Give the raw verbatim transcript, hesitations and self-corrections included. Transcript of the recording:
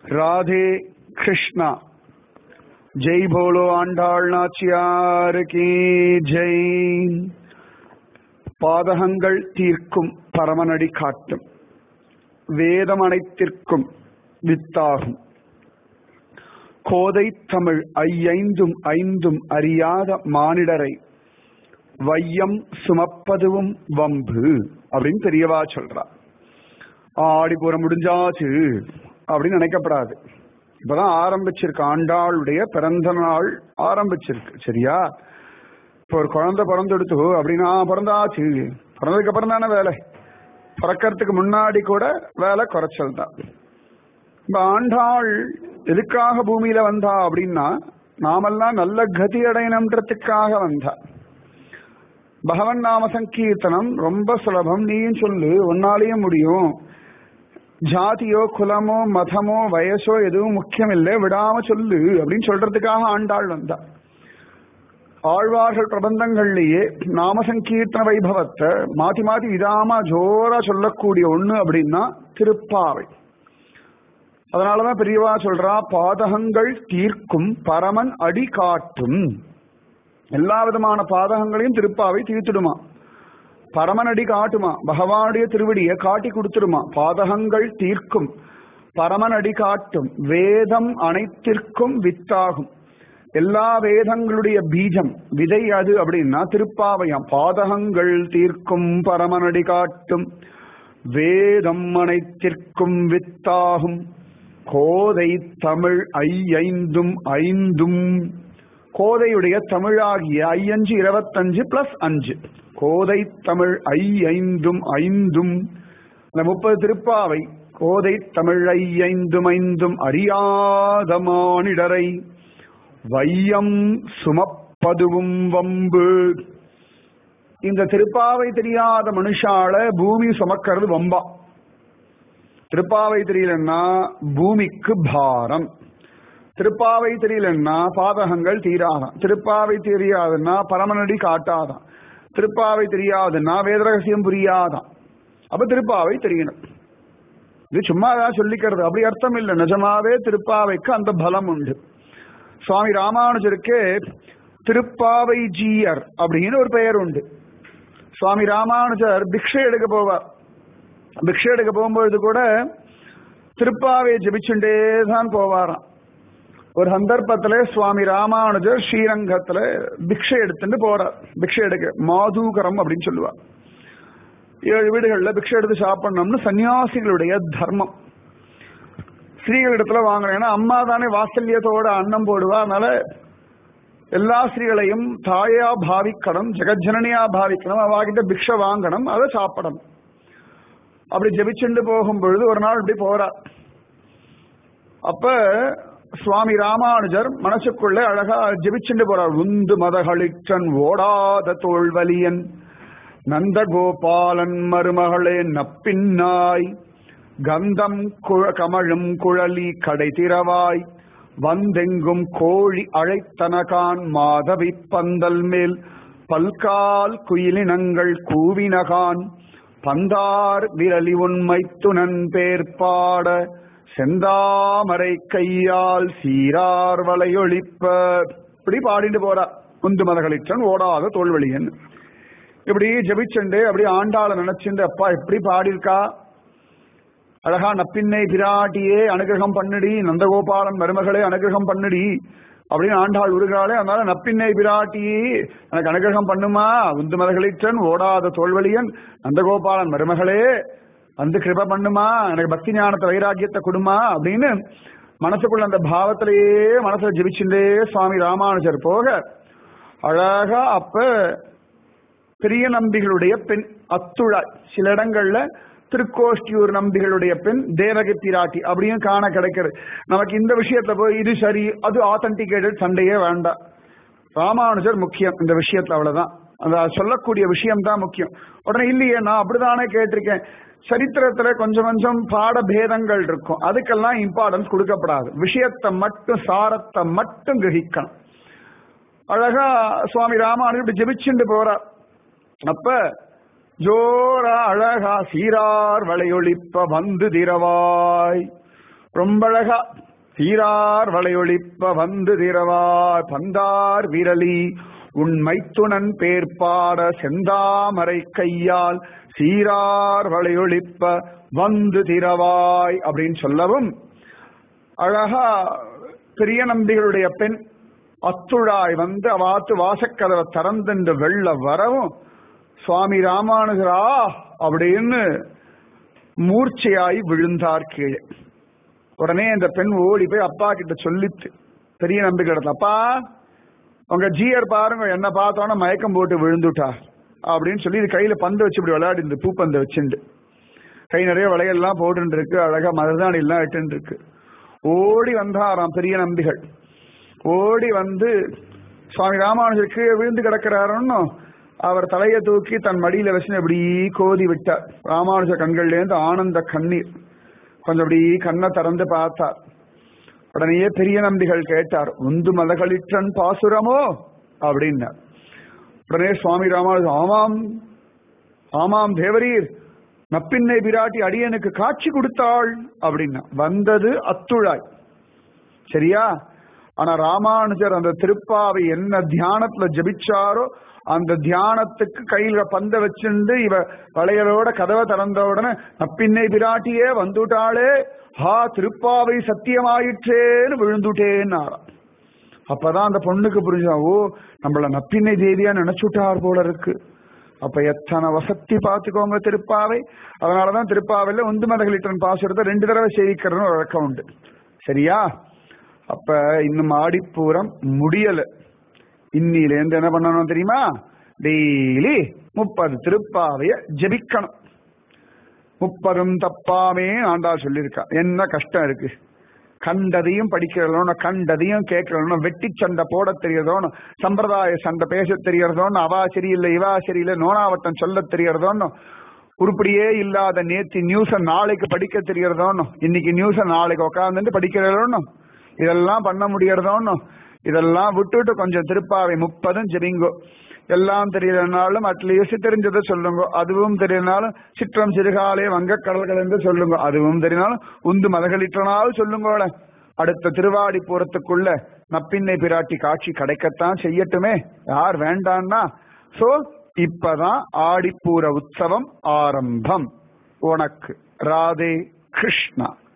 राधे कृष्णा। जय बोलो आंडाள் நாச்சியார் की जय। பாதகங்கள் தீர்க்கும் பரமனடி காட்டும் வேதம் அனைத்திற்கும் வித்தாகும் கோதை தமிழ் ஐயைந்தும் ஐந்தும் அறியாத மானிடரை வையம் சுமப்பதுவும் வம்பு அப்படின்னு பெரியவா சொல்றா. ஆடிப்புறம் முடிஞ்சாச்சு அப்படின்னு நினைக்கப்படாது. இப்பதான் ஆரம்பிச்சிருக்கு, ஆண்டாளுடைய பிறந்த நாள் ஆரம்பிச்சிருக்கு. சரியா? இப்போ ஒரு குழந்தை பிறந்தெடுத்து அப்படின்னா பிறந்தாச்சு, பிறந்ததுக்கு அப்புறம் தானே வேலை, பிறக்கிறதுக்கு முன்னாடி கூட வேலை குறைச்சல் தான். இந்த ஆண்டாள் எதுக்காக பூமியில வந்தா அப்படின்னா நாமெல்லாம் நல்ல கதி அடையணுன்றதுக்காக வந்தா. பகவன் நாம சங்கீர்த்தனம் ரொம்ப சுலபம், நீயும் சொல்லு, உன்னாலேயும் முடியும். ஜாதியோ குலமோ மதமோ வயசோ எதுவும் முக்கியம் இல்லை, விடாம சொல்லு அப்படின்னு சொல்றதுக்காக ஆண்டாள் வந்தா. ஆழ்வார்கள் பிரபந்தங்கள்லயே நாம சங்கீர்த்தன வைபவத்தை மாத்தி மாத்தி விடாம ஜோரா சொல்லக்கூடிய ஒண்ணு அப்படின்னா திருப்பாவை. அதனாலதான் பெரியவா சொல்றா, பாதகங்கள் தீர்க்கும் பரமன் அடி காட்டும். எல்லா விதமான பாதகங்களையும் திருப்பாவை தீர்த்துடுமா, பரமனடி காட்டுமா, பகவானுடைய திருவடியை காட்டி கொடுத்துருமா. பாதகங்கள் தீர்க்கும் பரமனடி காட்டும் வேதம் அனைத்திற்கும் வித்தாகும். எல்லா வேதங்களுடைய பீஜம் விதை அது அப்படின்னா திருப்பாவையாம். பாதகங்கள் தீர்க்கும் பரமனடி காட்டும் வேதம் அனைத்திற்கும் வித்தாகும் கோதை தமிழ் ஐயைந்தும் ஐந்தும். கோதையுடைய தமிழாகிய ஐயஞ்சு இருபத்தஞ்சு பிளஸ் அஞ்சு, கோதை தமிழ் ஐ ஐந்தும் ஐந்தும். அந்த முப்பது திருப்பாவை கோதை தமிழ் ஐ ஐந்தும் ஐந்தும் அறியாத மானிடரை வையம் சுமப்பதுவும் வம்பு. இந்த திருப்பாவை தெரியாத மனுஷால பூமி சுமக்கிறது வம்பா. திருப்பாவை தெரியலன்னா பூமிக்கு பாரம். திருப்பாவை தெரியலன்னா பாதகங்கள் தீராதான். திருப்பாவை தெரியாதுன்னா பரமனடி காட்டாதான். திருப்பாவை தெரியாதுன்னா வேத ரகசியம் புரியாதான். அப்ப திருப்பாவை தெரியணும். இது சும்மா தான் சொல்லிக்கிறது, அப்படி அர்த்தம் இல்லை. நிஜமாவே திருப்பாவைக்கு அந்த பலம் உண்டு. சுவாமி ராமானுஜருக்கு திருப்பாவை ஜீயர் அப்படின்னு ஒரு பெயர் உண்டு. சுவாமி ராமானுஜர் பிக்ஷை எடுக்க போவார். பிக்ஷை எடுக்க போகும்பொழுது கூட திருப்பாவை ஜபிச்சுட்டே தான் போவாராம். ஒரு சந்தர்ப்பத்துல சுவாமி ராமானுஜர் ஸ்ரீரங்கத்துல பிக்ஷை எடுத்துட்டு போறார். பிக்ஷை எடுக்க மாதூகரம் அப்படின்னு சொல்லுவார். ஏழு வீடுகள்ல பிக்ஷை எடுத்து சாப்பிடணும்னு சன்னியாசிகளுடைய தர்மம். ஸ்ரீகளிடத்துல வாங்கினேன்னா அம்மா தானே வாத்சல்யத்தோட அன்னம் போடுவா. அதனால எல்லா ஸ்ரீகளையும் தாயா பாவிக்கணும், ஜெகஜனனியா பாவிக்கணும், அவாகிட்ட பிக்ஷை வாங்கணும், அதை சாப்பிடணும். அப்படி ஜெபிச்சுண்டு போகும் பொழுது ஒரு நாள் இப்படி போறார். அப்ப சுவாமி ராமானுஜர் மனசுக்குள்ள அழகா ஜெபிச்சுண்டு போறார். உந்து மதகளிற்றன் ஓடாத தோல்வலியன் நந்தகோபாலன் மருமகளே நப்பின்னாய் கந்தம் கமழும் குழலி கடை திறவாய் வந்தெங்கும் கோழி அழைத்தனகான் மாதவி பந்தல் மேல் பல்கால் குயிலினங்கள் கூவினகான் பந்தார் விரலி உண்மை துணன் பேர்பாட செந்தாமரை கையால் சீரார் வளையொழிப்ப. இப்படி பாடிட்டு போறார். உந்து மதகளிற்றன் ஓடாத தோல்வழியன். இப்படி ஜபிச்சுண்டு அப்படி ஆண்டாள நினைச்சுண்டு, அப்பா எப்படி பாடியிருக்கா அழகா, நப்பின்னை பிராட்டியே அனுகிரகம் பண்ணுடி, நந்தகோபாலன் மருமகளே அனுகிரகம் பண்ணுடி அப்படின்னு ஆண்டாள் உருகிறாளே. அதனால நப்பின்னை பிராட்டியே எனக்கு அனுகிரகம் பண்ணுமா, உந்து மதகளிற்றன் ஓடாத தோல்வழியன் நந்தகோபாலன் மருமகளே வந்து கிருப பண்ணுமா, எனக்கு பக்தி ஞானத்தை வைராக்கியத்தை கொடுமா அப்படின்னு மனசுக்குள்ள அந்த பாவத்திலேயே மனசுல ஜெபிச்சுட்டே சுவாமி ராமானுஜர் போக அழகா அப்ப பெரிய நம்பிகளுடைய பெண் அத்துழாய், சில இடங்கள்ல திருக்கோஷ்டியூர் நம்பிகளுடைய பெண் தேவகி பிராட்டி அப்படின்னு காண கிடைக்கிறது. நமக்கு இந்த விஷயத்துல போய் இது சரி அது ஆத்தன்டிகேட்டட் சண்டையே வேண்டாம். ராமானுஜர் முக்கியம் இந்த விஷயத்துல, அவ்வளவுதான். அந்த சொல்லக்கூடிய விஷயம் தான் முக்கியம். உடனே இல்லையே நான் அப்படிதானே கேட்டிருக்கேன், சரித்திரத்துல கொஞ்சம் கொஞ்சம் பாட பேதங்கள் இருக்கும், அதுக்கெல்லாம் இம்பார்ட்டன்ஸ் கொடுக்கப்படாது. விஷயத்தை மட்டும் சாரத்தை மட்டும் கிரகிக்கணும். அழகா சுவாமி ராமானுஜர் இப்படி ஜெபிச்சுட்டு போறார். அப்ப ஜோரா அழகா சீரார் வளையொழிப்ப வந்து திரவாய் ரொம்ப அழகா சீரார் வளையொழிப்ப வந்து திரவார் பந்தார் விரலி உண்மை துணன் பேர்பாட செந்தாமரை கையால் சீரார் வளையொழிப்ப வந்து திரவாய் அப்படின்னு சொல்லவும் அழகா பெரிய நம்பிகளுடைய பெண் அத்துழாய் வந்து அவாத்து வாசக்கதவை திறந்து வெள்ள வரவும் சுவாமி ராமானுஜரா அப்படின்னு மூர்ச்சையாய் விழுந்தார் கீழே. உடனே இந்த பெண் ஓடி போய் அப்பா கிட்ட சொல்லித்து பெரிய நம்பிக்கை, அப்பா உங்க ஜீயர் பாருங்க என்ன பார்த்தோன்னா மயக்கம் போட்டு விழுந்துட்டா அப்படின்னு சொல்லி இது கையில பந்து வச்சு இப்படி விளையாடி இந்த பூப்பந்தை வச்சுண்டு கை நிறைய வளையல்லாம் போட்டு இருக்கு, அழகா மருதாணி எல்லாம் இட்டு இருக்கு. ஓடி வந்தாராம் பெரிய நம்பிகள். ஓடி வந்து சுவாமி ராமானுஜர் கீழே விழுந்து கிடக்கிறாருன்னு அவர் தலையை தூக்கி தன் மடியில வச்சு இப்படி கோதி விட்டார். ராமானுஜர் கண்கள்லேருந்து ஆனந்த கண்ணீர். கொஞ்சம் அப்படி கண்ணை திறந்து பார்த்தார். உடனேயே பெரிய நம்பிகள் கேட்டார், உந்து மலகளிற்றன் பாசுரமோ அப்படின்னார். உடனே சுவாமி ராமானுஜர், ஆமாம் ஆமாம் தேவரீர், நப்பின்னை பிராட்டி அடியனுக்கு காட்சி கொடுத்தாள் அப்படின்னா. வந்தது அத்துழாய், சரியா? ஆனா ராமானுஜர் அந்த திருப்பாவை என்ன தியானத்துல ஜபிச்சாரோ அந்த தியானத்துக்கு கையில பந்த வச்சுண்டு இவ வளையலோட கதவை திறந்த உடனே நப்பின்னை பிராட்டியே வந்துட்டாளே, ஹா திருப்பாவை சத்தியமாயிற்றேன்னு விழுந்துட்டேன்னாராம். அப்பதான் அந்த பொண்ணுக்கு புரிஞ்சா, ஓ நம்மள நப்பின்னை தேவியா நினைச்சுட்டார் போல இருக்கு. அப்ப எத்தனை வசத்தி பார்த்துக்கோங்க திருப்பாவை. அதனாலதான் திருப்பாவையில உந்து மதகளிட்டன் பாசுரத்தை ரெண்டு தடவை சேவிக்கிறன்னு ஒரு வழக்கம் உண்டு, சரியா? அப்ப இன்னும் ஆடிப்பூரம் முடியல. இன்னிலேருந்து என்ன பண்ணணும் தெரியுமா? டெய்லி முப்பது திருப்பாவைய ஜபிக்கணும். முப்பதும் தப்பாமே ஆண்டாள் சொல்லியிருக்கா. என்ன கஷ்டம் இருக்கு? கண்டதையும் படிக்கிறதோன்னு கண்டதையும் கேட்கறதோன்னு வெட்டி சண்டை போட தெரியறதோன்னு சம்பிரதாய சண்டை பேச தெரியறதோன்னு அவா சரியில்லை இவா சரியில்லை நோனாவட்டம் சொல்ல தெரியறதோன்னு உருப்படியே இல்லாத நேத்தி நியூஸ நாளைக்கு படிக்க தெரியறதோன்னு இன்னைக்கு நியூஸ நாளைக்கு உட்காந்துட்டு படிக்கிறதோன்னு இதெல்லாம் பண்ண முடியறதோன்னு இதெல்லாம் விட்டுட்டு கொஞ்சம் திருப்பாவை முப்பதும் ஜெபிங்கோ. எல்லாம் தெரியலனாலும் அட்லீஸ்ட் தெரிஞ்சதை சொல்லுங்க. அதுவும் தெரியலனாலும் சிற்றம் சிறுகாலே வங்கக்கடல்கள் என்று சொல்லுங்க. அதுவும் தெரியனாலும் உந்து மதகளிட்டனாலும் சொல்லுங்கோல. அடுத்த திருவாடி போறதுக்குள்ள நப்பின்னை பிராட்டி காட்சி கிடைக்கத்தான் செய்யட்டுமே, யார் வேண்டான்னா. சோ இப்பதான் ஆடிப்பூர உற்சவம் ஆரம்பம். உனக்கு ராதே கிருஷ்ணா.